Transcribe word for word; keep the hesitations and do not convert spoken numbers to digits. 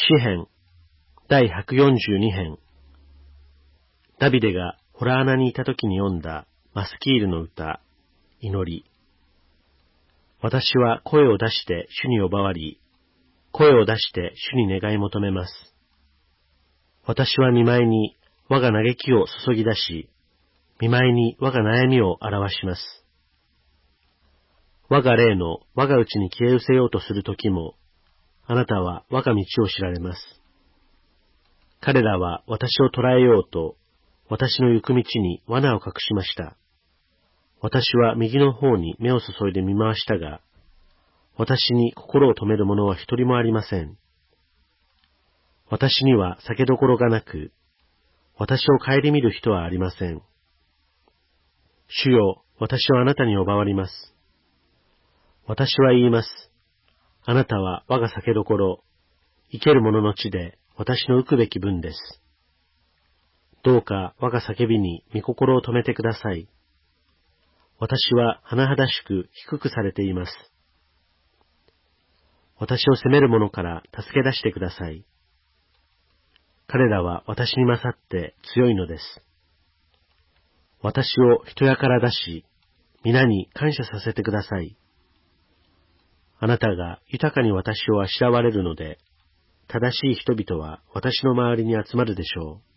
詩編第ひゃくよんじゅうに編。ダビデがホラ穴にいた時に読んだマスキールの歌、祈り。私は声を出して主に呼ばわり、声を出して主に願い求めます。私は見舞いに我が嘆きを注ぎ出し、見舞いに我が悩みを表します。我が霊の我が内に消え失せようとする時も、あなたは我が道を知られます。彼らは私を捕らえようと、私の行く道に罠を隠しました。私は右の方に目を注いで見回したが、私に心を止める者は一人もありません。私には酒どころがなく、私を顧みる人はありません。主よ、私はあなたに呼ばわります。私は言います。あなたは我が酒どころ、生ける者の地で私の浮くべき分です。どうか我が叫びに御心を止めてください。私は甚だしく低くされています。私を責める者から助け出してください。彼らは私に勝って強いのです。私を人やから出し、皆に感謝させてください。あなたが豊かに私をあしらわれるので、正しい人々は私の周りに集まるでしょう。